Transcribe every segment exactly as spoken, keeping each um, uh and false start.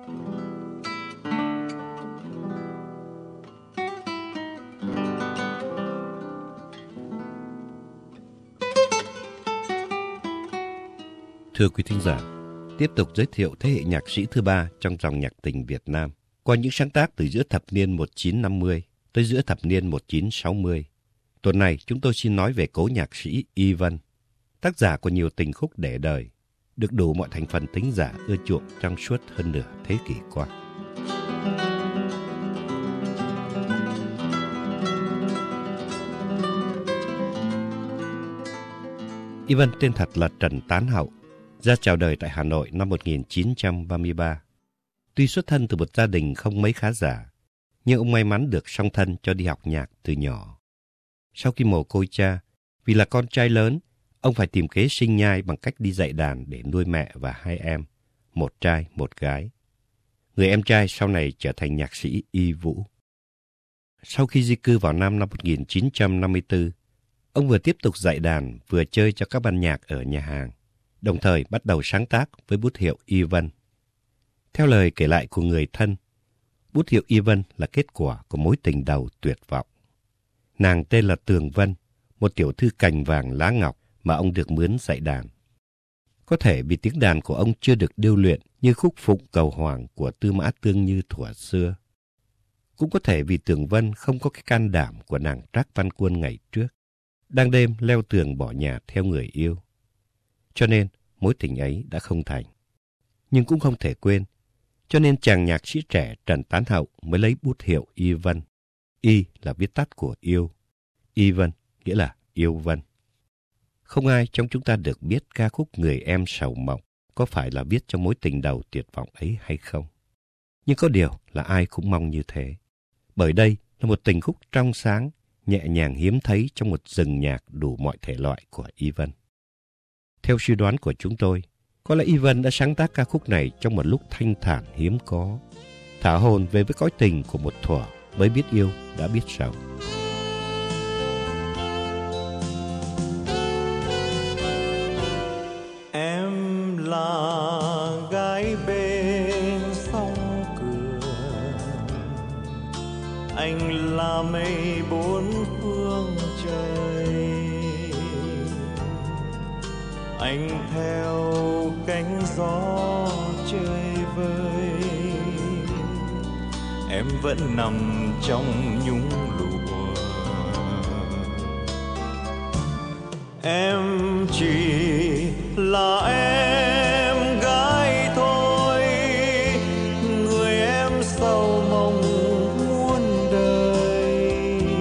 Thưa quý thính giả, tiếp tục giới thiệu thế hệ nhạc sĩ thứ ba trong dòng nhạc tình Việt Nam qua những sáng tác từ giữa thập niên một nghìn chín trăm năm mươi tới giữa thập niên một nghìn chín trăm sáu mươi. Tuần này chúng tôi xin nói về cố nhạc sĩ Y Vân, tác giả của nhiều tình khúc để đời, được đủ mọi thành phần thính giả ưa chuộng trong suốt hơn nửa thế kỷ qua. Y Vân tên thật là Trần Tán Hậu, ra chào đời tại Hà Nội năm một nghìn chín trăm ba mươi ba. Tuy xuất thân từ một gia đình không mấy khá giả, nhưng ông may mắn được song thân cho đi học nhạc từ nhỏ. Sau khi mồ côi cha, vì là con trai lớn, ông phải tìm kế sinh nhai bằng cách đi dạy đàn để nuôi mẹ và hai em, một trai một gái. Người em trai sau này trở thành nhạc sĩ Y Vũ. Sau khi di cư vào Nam năm một nghìn chín trăm năm mươi tư, ông vừa tiếp tục dạy đàn vừa chơi cho các ban nhạc ở nhà hàng, đồng thời bắt đầu sáng tác với bút hiệu Y Vân. Theo lời kể lại của người thân, bút hiệu Y Vân là kết quả của mối tình đầu tuyệt vọng. Nàng tên là Tường Vân, một tiểu thư cành vàng lá ngọc mà ông được mướn dạy đàn. Có thể vì tiếng đàn của ông chưa được điêu luyện như khúc Phụng Cầu Hoàng của Tư Mã Tương Như thuở xưa. Cũng có thể vì Tường Vân không có cái can đảm của nàng Trác Văn Quân ngày trước, đang đêm leo tường bỏ nhà theo người yêu. Cho nên mối tình ấy đã không thành. Nhưng cũng không thể quên, cho nên chàng nhạc sĩ trẻ Trần Tán Hậu mới lấy bút hiệu Y Vân. Y là viết tắt của yêu, Y Vân nghĩa là yêu Vân. Không ai trong chúng ta được biết ca khúc Người Em Sầu Mộng có phải là viết cho mối tình đầu tuyệt vọng ấy hay không. Nhưng có điều là ai cũng mong như thế. Bởi đây là một tình khúc trong sáng, nhẹ nhàng hiếm thấy trong một rừng nhạc đủ mọi thể loại của Y Vân. Theo suy đoán của chúng tôi, có lẽ Y Vân đã sáng tác ca khúc này trong một lúc thanh thản hiếm có, thả hồn về với cõi tình của một thuở mới biết yêu đã biết sầu. Em là gái bên sông cửa, anh là mây bốn phương trời. Anh theo cánh gió chơi vơi, em vẫn nằm trong nhung lụa. Em chỉ là em gái thôi, người em sầu mộng muôn đời.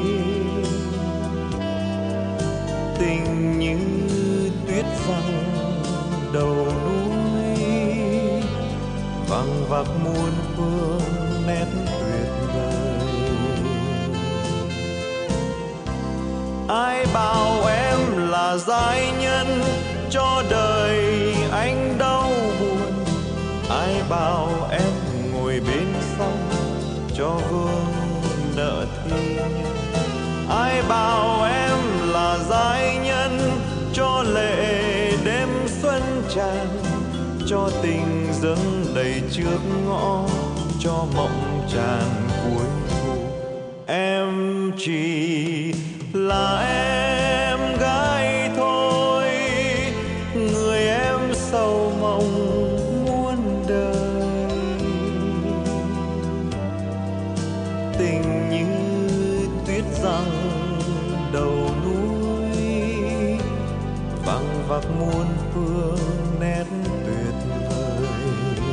Tình như tuyết răng đầu núi, vằng vặc muôn phương nét tuyệt vời. Ai bảo em là giai nhân cho đời anh đau buồn, ai bảo em ngồi bên sông cho vương nợ thi nhân, ai bảo em là giai nhân cho lệ đêm xuân tràn, cho tình dâng đầy trước ngõ, cho mộng tràn cuối thu. Em chỉ là em gái thôi, người em sầu mộng muôn đời. Tình như tuyết răng đầu núi, vằng vặc muôn phương nét tuyệt vời.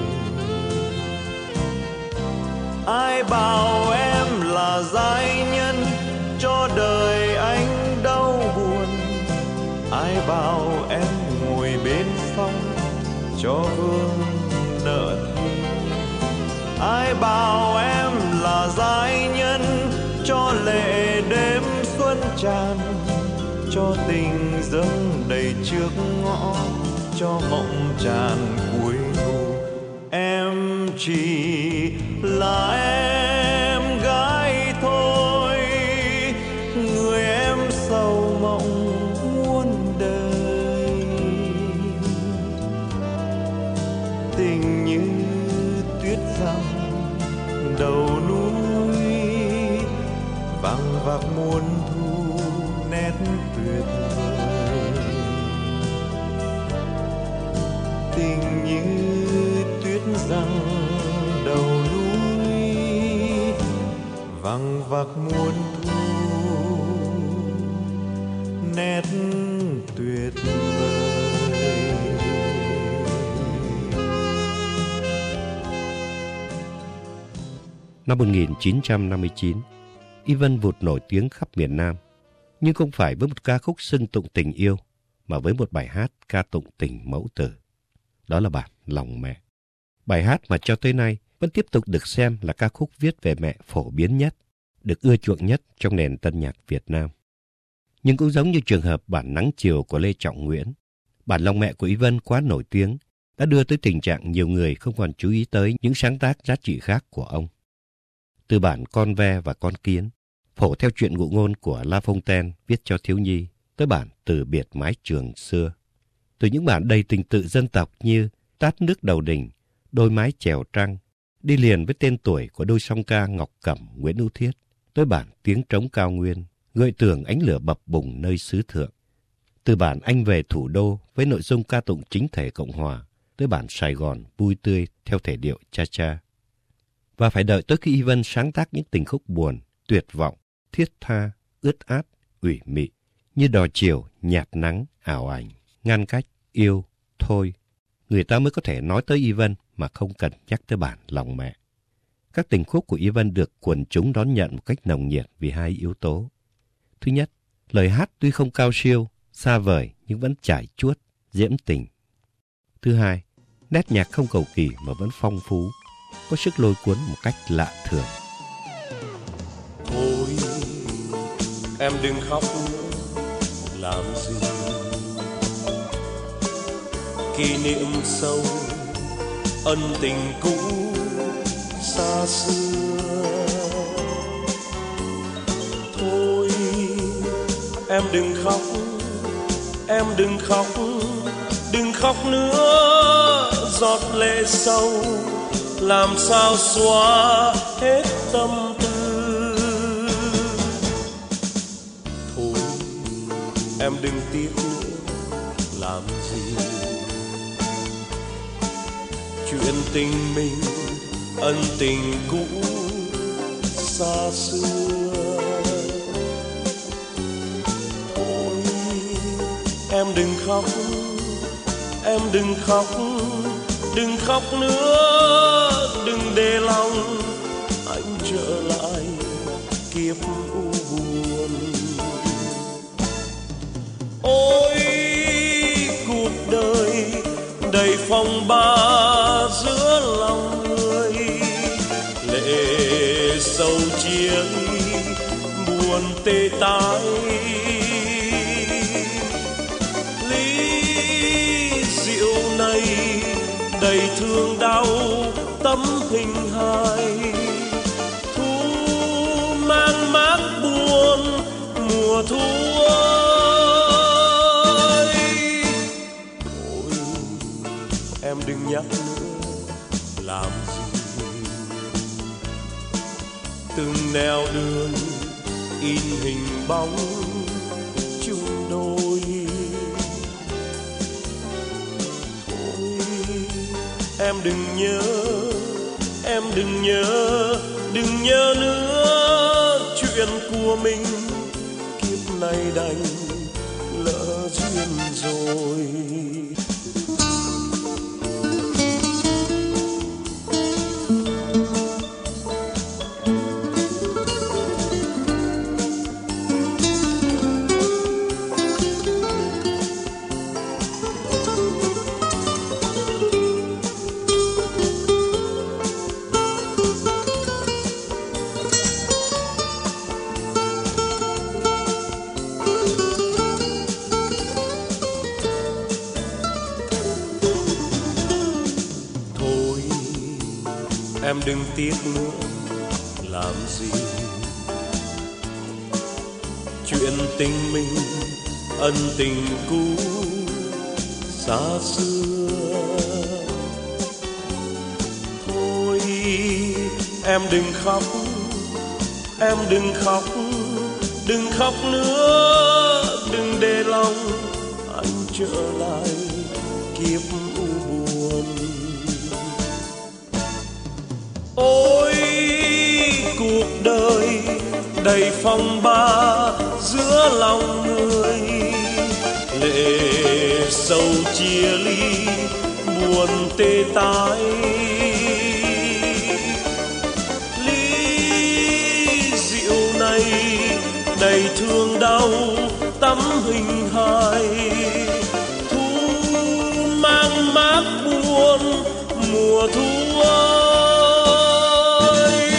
Ai bảo em là giai nhân cho đời anh đau buồn, ai bảo em ngồi bên sông cho vương nợ thi nhân, ai bảo em là giai nhân cho lệ đêm xuân tràn, cho tình dâng đầy trước ngõ, cho mộng tràn cuối thu. Em chỉ là em gái thôi, người em sầu mộng muôn đời. Tình như tuyết rằng đầu núi vàng vạc muôn thu nét tuyệt vời, tình như tuyết rằng đầu núi vàng vạc muôn thu nét tuyệt vời. Năm một nghìn chín trăm năm mươi chín, Yvonne vụt nổi tiếng khắp miền Nam, nhưng không phải với một ca khúc xưng tụng tình yêu, mà với một bài hát ca tụng tình mẫu tử. Đó là bản Lòng Mẹ. Bài hát mà cho tới nay vẫn tiếp tục được xem là ca khúc viết về mẹ phổ biến nhất, được ưa chuộng nhất trong nền tân nhạc Việt Nam. Nhưng cũng giống như trường hợp bản Nắng Chiều của Lê Trọng Nguyễn, bản Lòng Mẹ của Yvonne quá nổi tiếng đã đưa tới tình trạng nhiều người không còn chú ý tới những sáng tác giá trị khác của ông. Từ bản Con Ve và Con Kiến, phổ theo chuyện ngụ ngôn của La Fontaine viết cho thiếu nhi, tới bản Từ Biệt Mái Trường Xưa. Từ những bản đầy tình tự dân tộc như Tát Nước Đầu Đình, Đôi Mái Chèo Trăng, đi liền với tên tuổi của đôi song ca Ngọc Cẩm, Nguyễn Hữu Thiết, tới bản Tiếng Trống Cao Nguyên, gợi tưởng ánh lửa bập bùng nơi xứ thượng. Từ bản Anh Về Thủ Đô với nội dung ca tụng chính thể Cộng Hòa, tới bản Sài Gòn Vui Tươi theo thể điệu cha cha. Và phải đợi tới khi Yvonne sáng tác những tình khúc buồn, tuyệt vọng, thiết tha, ướt át, ủy mị, như Đò Chiều, Nhạt Nắng, Ảo Ảnh, Ngăn Cách, Yêu, Thôi, người ta mới có thể nói tới Yvonne mà không cần nhắc tới bản Lòng Mẹ. Các tình khúc của Yvonne được quần chúng đón nhận một cách nồng nhiệt vì hai yếu tố. Thứ nhất, lời hát tuy không cao siêu, xa vời nhưng vẫn chảy chuốt, diễm tình. Thứ hai, nét nhạc không cầu kỳ mà vẫn phong phú, có sức lôi cuốn một cách lạ thường. Thôi em đừng khóc làm gì, kỷ niệm sâu ân tình cũ xa xưa. Thôi em đừng khóc, em đừng khóc, đừng khóc nữa, giọt lệ sâu làm sao xóa hết tâm tư. Thôi em đừng tiếc nữa làm gì, chuyện tình mình ân tình cũ xa xưa. Thôi em đừng khóc, em đừng khóc, đừng khóc nữa, đừng để lòng anh trở lại kiếp u buồn. Ôi cuộc đời đầy phong ba giữa lòng người, lệ sầu chia ly buồn tê tái. Ly rượu này đầy thương đau tấm hình hài, thu mang mát buồn mùa thu ơi. Ôi em đừng nhắc nữa làm gì, từng nẻo đường in hình bóng chung đôi. Em đừng nhớ, em đừng nhớ, đừng nhớ nữa chuyện của mình, kiếp này đành lỡ duyên rồi. Em đừng tiếc nữa làm gì, chuyện tình mình ân tình cũ xa xưa. Thôi em đừng khóc, em đừng khóc, đừng khóc nữa, đừng để lòng anh trở lại kiếp u buồn. Ôi cuộc đời đầy phong ba giữa lòng người, lệ sầu chia ly buồn tê tái. Ly rượu này đầy thương đau tấm hình hài, thu mang mát buồn mùa thu ơi.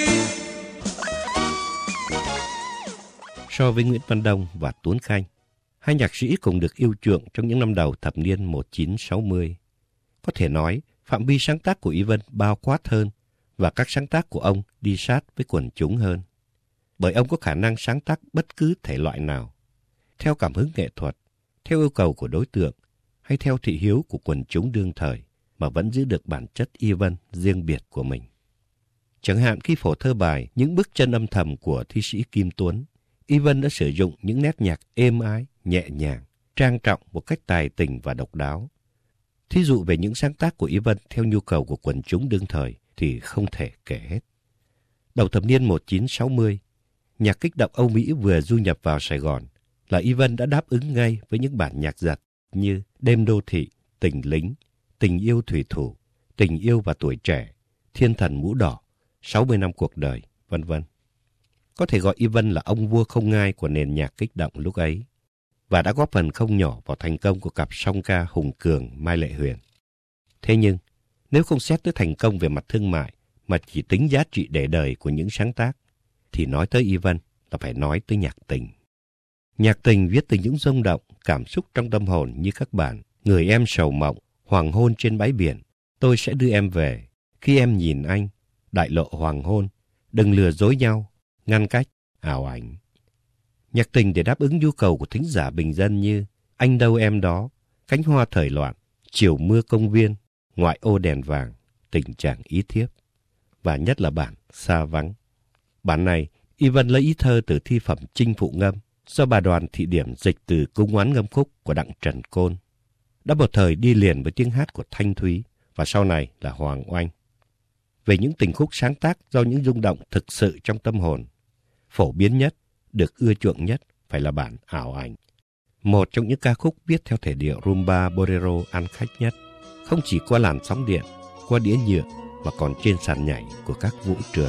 So với Nguyễn Văn Đông và Tuấn Khanh, hai nhạc sĩ cùng được yêu chuộng trong những năm đầu thập niên một nghìn chín trăm sáu mươi. Có thể nói, phạm vi sáng tác của Y Vân bao quát hơn và các sáng tác của ông đi sát với quần chúng hơn. Bởi ông có khả năng sáng tác bất cứ thể loại nào, theo cảm hứng nghệ thuật, theo yêu cầu của đối tượng hay theo thị hiếu của quần chúng đương thời mà vẫn giữ được bản chất Y Vân riêng biệt của mình. Chẳng hạn khi phổ thơ bài Những bước chân âm thầm của thi sĩ Kim Tuấn, Y Vân đã sử dụng những nét nhạc êm ái, nhẹ nhàng, trang trọng một cách tài tình và độc đáo. Thí dụ về những sáng tác của Y Vân theo nhu cầu của quần chúng đương thời thì không thể kể hết. Đầu thập niên một nghìn chín trăm sáu mươi, nhạc kích động Âu Mỹ vừa du nhập vào Sài Gòn là Y Vân đã đáp ứng ngay với những bản nhạc giật như Đêm đô thị, Tình lính, Tình yêu thủy thủ, Tình yêu và tuổi trẻ, Thiên thần mũ đỏ, sáu mươi năm cuộc đời, vân vân. Có thể gọi Y Vân là ông vua không ngai của nền nhạc kích động lúc ấy, và đã góp phần không nhỏ vào thành công của cặp song ca Hùng Cường, Mai Lệ Huyền. Thế nhưng, nếu không xét tới thành công về mặt thương mại, mà chỉ tính giá trị để đời của những sáng tác, thì nói tới Y Vân là phải nói tới nhạc tình. Nhạc tình viết từ những rung động, cảm xúc trong tâm hồn như các bản Người em sầu mộng, Hoàng hôn trên bãi biển, Tôi sẽ đưa em về, Khi em nhìn anh, Đại lộ hoàng hôn, Đừng lừa dối nhau, Ngăn cách, ảo ảnh. Nhạc tình để đáp ứng nhu cầu của thính giả bình dân như Anh đâu em đó, Cánh hoa thời loạn, Chiều mưa công viên, Ngoại ô đèn vàng, Tình trạng ý thiếp. Và nhất là bản Xa vắng. Bản này, Y Vân lấy ý thơ từ thi phẩm Chinh Phụ Ngâm do bà Đoàn Thị Điểm dịch từ Cung oán ngâm khúc của Đặng Trần Côn. Đã một thời đi liền với tiếng hát của Thanh Thúy và sau này là Hoàng Oanh. Về những tình khúc sáng tác do những rung động thực sự trong tâm hồn, phổ biến nhất, được ưa chuộng nhất phải là bản Ảo ảnh. Một trong những ca khúc viết theo thể điệu rumba bolero ăn khách nhất, không chỉ qua làn sóng điện, qua đĩa nhựa mà còn trên sàn nhảy của các vũ trường.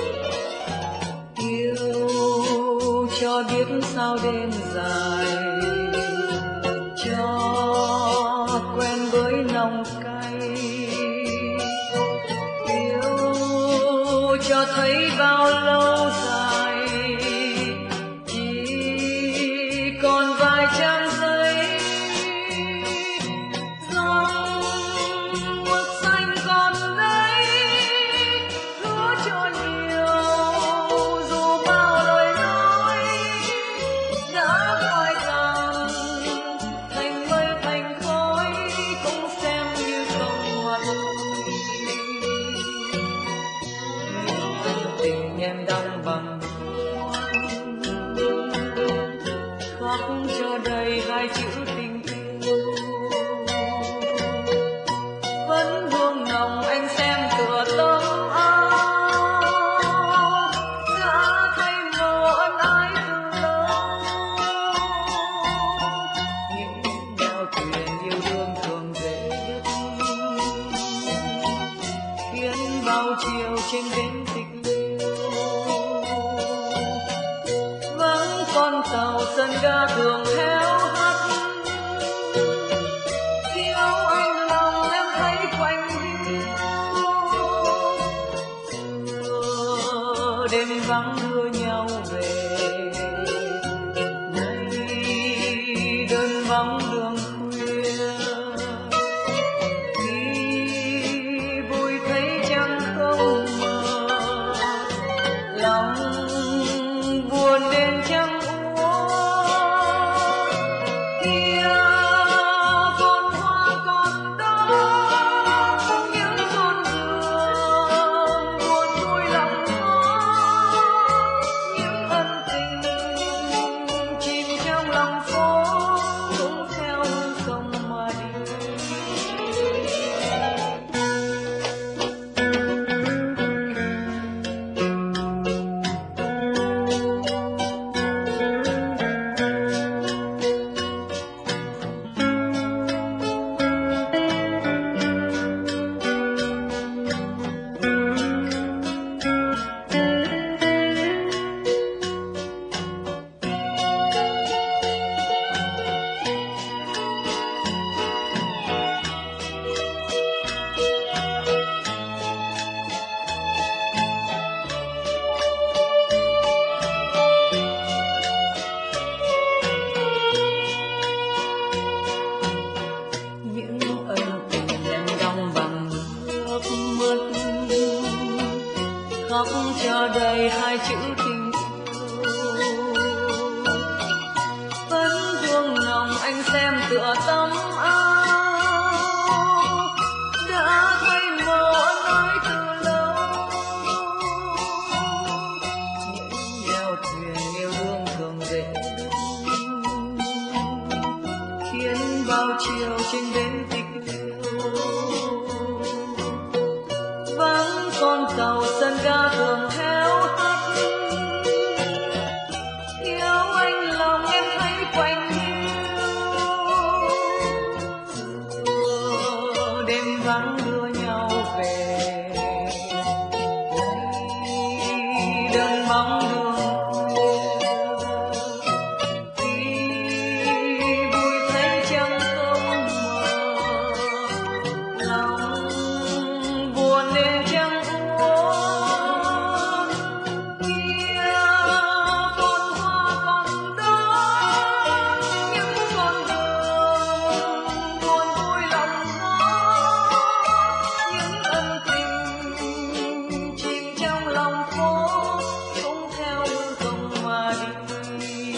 Yêu cho biết sao đêm dài, cho quen với nồng cay, yêu cho thấy bao lâu dài, chỉ còn vài trang giấy, dòng mực xanh còn đây, hứa cho nhiều dù bao lời nói đã phai tàn thành mây thành khói, cũng xem như không mà thôi. Tình em đang bằng khắc cho đầy hai chữ tình yêu, vẫn hương nồng anh xem tựa tấm áo, đã thay màu ân ái từ lâu. Những nẻo thuyền yêu đương thường dễ đứt, khiến bao chiều trên bến tịch liêu, vẫn con tàu sân ga thường héo hắt, thiếu anh lòng em thấy quạnh hiu. Xưa đêm vắng đưa nhau về, nay đơn vắng đường khuya, khi vui thấy trăng không mờ, lòng buồn đến trăng úa. Kia con hoa còn đó, những con đường buồn vui khóc cho đầy hai chữ tình yêu. Vẫn vương lòng anh xem tựa tấm áo đã thay màu ân ái từ lâu. Những đèo thuyền yêu đương thường dễ đúng, khiến bao chiều trên bến tịch liêu vắng con tàu sân ga thường héo hắt. Yêu anh lòng em thấy quạnh hiu, đêm vắng đưa nhau về lấy đơn bóng đường tuy vui thấy chẳng không mờ, lòng buồn nên chẳng uống. Kia con hoa còn đó, những con đường buồn vui lòng gió, những ân tình chìm trong lòng phố cũng theo lưu dòng mà đi.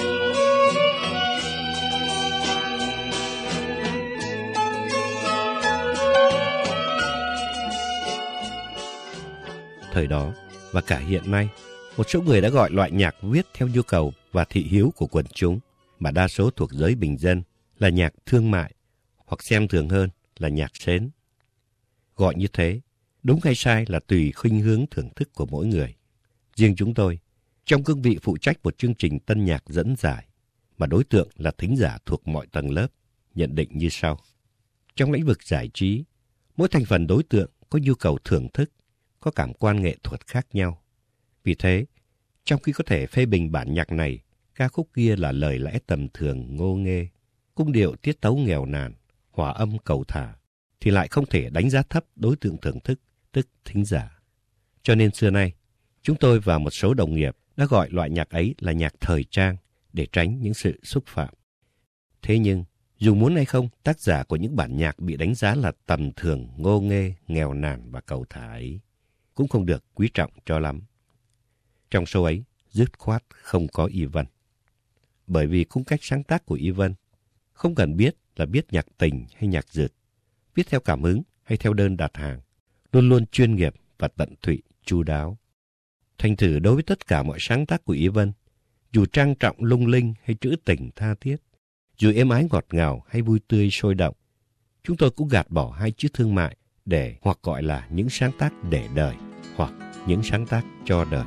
Thời đó và cả hiện nay, một số người đã gọi loại nhạc viết theo nhu cầu và thị hiếu của quần chúng, mà đa số thuộc giới bình dân, là nhạc thương mại, hoặc xem thường hơn là nhạc sến. Gọi như thế, đúng hay sai là tùy khuynh hướng thưởng thức của mỗi người. Riêng chúng tôi, trong cương vị phụ trách một chương trình tân nhạc dẫn giải, mà đối tượng là thính giả thuộc mọi tầng lớp, nhận định như sau. Trong lĩnh vực giải trí, mỗi thành phần đối tượng có nhu cầu thưởng thức, có cảm quan nghệ thuật khác nhau. Vì thế, trong khi có thể phê bình bản nhạc này, ca khúc kia là lời lẽ tầm thường ngô nghê, cung điệu tiết tấu nghèo nàn, hòa âm cầu thả, thì lại không thể đánh giá thấp đối tượng thưởng thức, tức thính giả. Cho nên xưa nay, chúng tôi và một số đồng nghiệp đã gọi loại nhạc ấy là nhạc thời trang để tránh những sự xúc phạm. Thế nhưng, dù muốn hay không, tác giả của những bản nhạc bị đánh giá là tầm thường, ngô nghê, nghèo nàn và cầu thả ấy cũng không được quý trọng cho lắm. Trong số ấy, dứt khoát không có Y Vân. Bởi vì cung cách sáng tác của Y Vân không cần biết là viết nhạc tình hay nhạc dượt, viết theo cảm hứng hay theo đơn đặt hàng, luôn luôn chuyên nghiệp và tận tụy, chu đáo. Thành thử đối với tất cả mọi sáng tác của Y Vân, dù trang trọng lung linh hay trữ tình tha thiết, dù êm ái ngọt ngào hay vui tươi sôi động, chúng tôi cũng gạt bỏ hai chữ thương mại để hoặc gọi là những sáng tác để đời hoặc những sáng tác cho đời.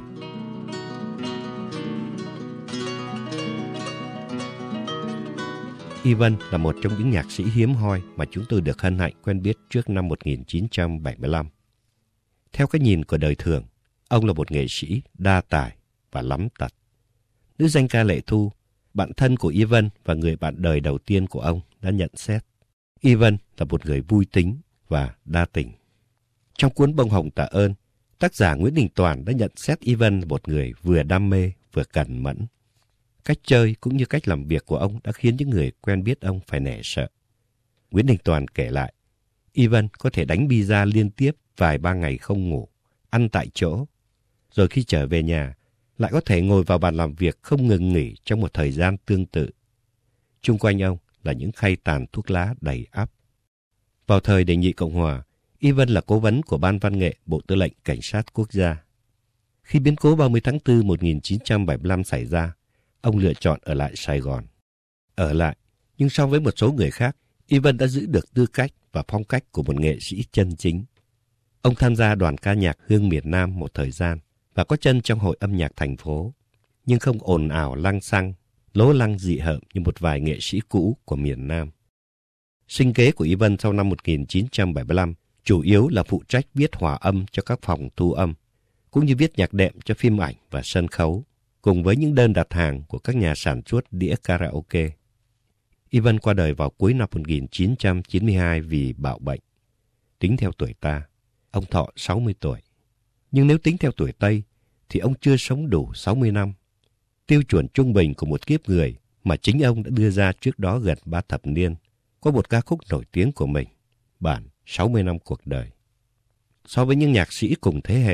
Y Vân là một trong những nhạc sĩ hiếm hoi mà chúng tôi được hân hạnh quen biết trước năm một nghìn chín trăm bảy mươi lăm. Theo cái nhìn của đời thường, ông là một nghệ sĩ đa tài và lắm tật. Nữ danh ca Lệ Thu, bạn thân của Y Vân và người bạn đời đầu tiên của ông, đã nhận xét Y Vân là một người vui tính và đa tình. Trong cuốn Bông Hồng Tạ Ơn, tác giả Nguyễn Đình Toàn đã nhận xét Y Vân là một người vừa đam mê vừa cẩn mẫn. Cách chơi cũng như cách làm việc của ông đã khiến những người quen biết ông phải nể sợ. Nguyễn Đình Toàn kể lại, Y Vân có thể đánh pizza liên tiếp vài ba ngày không ngủ, ăn tại chỗ, rồi khi trở về nhà lại có thể ngồi vào bàn làm việc không ngừng nghỉ trong một thời gian tương tự. Chung quanh ông là những khay tàn thuốc lá đầy ắp. Vào thời Đề Nhị Cộng Hòa, Y Vân là cố vấn của Ban Văn nghệ Bộ Tư lệnh Cảnh sát Quốc gia. Khi biến cố ba mươi tháng tư một nghìn chín trăm bảy mươi lăm xảy ra, ông lựa chọn ở lại Sài Gòn. Ở lại, nhưng so với một số người khác, Y Vân đã giữ được tư cách và phong cách của một nghệ sĩ chân chính. Ông tham gia đoàn ca nhạc Hương Miền Nam một thời gian và có chân trong hội âm nhạc thành phố, nhưng không ồn ào lăng xăng, lố lăng dị hợm như một vài nghệ sĩ cũ của miền Nam. Sinh kế của Y Vân sau năm một nghìn chín trăm bảy mươi lăm chủ yếu là phụ trách viết hòa âm cho các phòng thu âm, cũng như viết nhạc đệm cho phim ảnh và sân khấu, cùng với những đơn đặt hàng của các nhà sản xuất đĩa karaoke. Y Vân qua đời vào cuối năm một nghìn chín trăm chín mươi hai vì bạo bệnh. Tính theo tuổi ta, ông thọ sáu mươi tuổi. Nhưng nếu tính theo tuổi Tây, thì ông chưa sống đủ sáu mươi năm. Tiêu chuẩn trung bình của một kiếp người mà chính ông đã đưa ra trước đó gần ba thập niên, có một ca khúc nổi tiếng của mình, bản sáu mươi năm cuộc đời. So với những nhạc sĩ cùng thế hệ,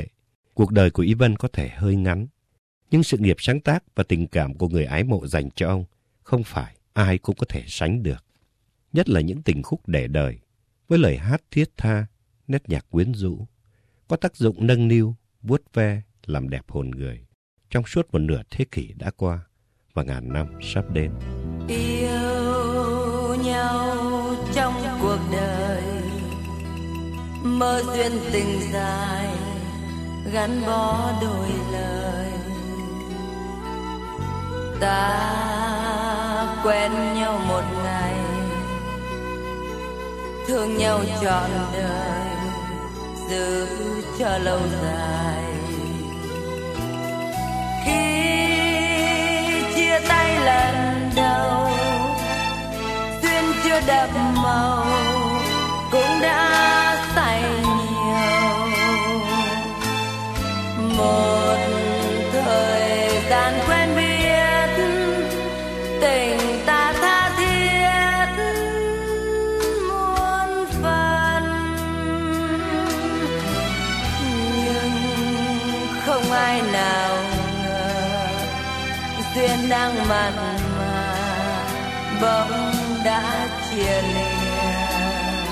Cuộc đời của Ivan có thể hơi ngắn, nhưng sự nghiệp sáng tác và tình cảm của người ái mộ dành cho ông không phải ai cũng có thể sánh được. Nhất là những tình khúc để đời, với lời hát thiết tha, nét nhạc quyến rũ, có tác dụng nâng niu, vuốt ve, làm đẹp hồn người trong suốt một nửa thế kỷ đã qua và ngàn năm sắp đến. Yêu nhau trong cuộc đời, mơ duyên tình dài, gắn bó đôi lời. Ta quen nhau một ngày, thương nhau trọn đời, giữ cho lâu dài. Khi chia tay lần đầu, duyên chưa đậm màu, cũng đã say nhiều. Một thời gian quen biết, tình ta tha thiết muôn phần, nhưng không ai nào ngờ duyên đang mặn mà bỗng đã chia lìa.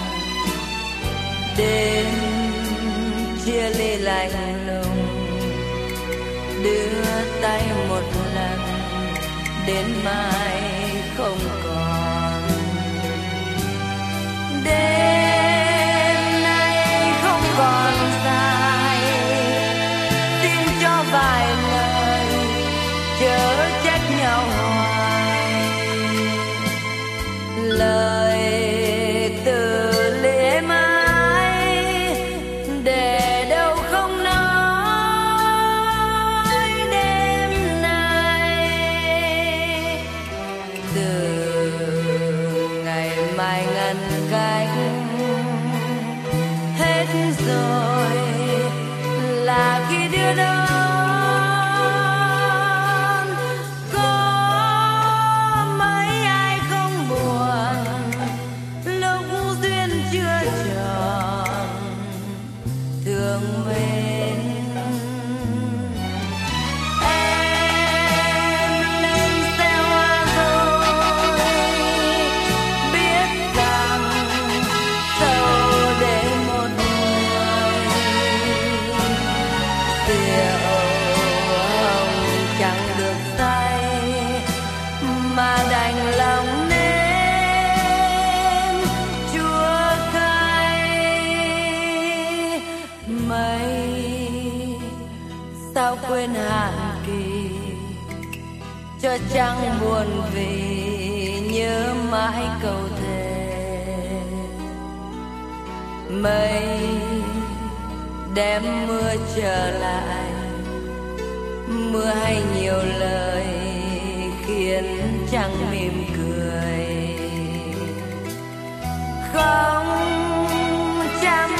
Đêm chia ly lạnh lùng, đưa tay một lần, đến mai không còn. Đêm nay không còn dài, xin cho vài lời chớ trách nhau hoài. Lời từ lễ mãi để đâu không nói đêm nay. Từ ngày mai ngăn cách hết rồi, là khi đưa đón. Có mấy ai không buồn lúc duyên chưa tròn, thương mến. Em lên xe hoa rồi, biết rằng sâu để một người. Rượu hồng chẳng được say, mà đành lòng nếm chua cay. Mây sao quên hạn kỳ, cho trăng buồn vì nhớ mãi câu thề. Mây đem mưa trở lại, mưa hay nhiều lời khiến trăng mỉm cười. Không chăm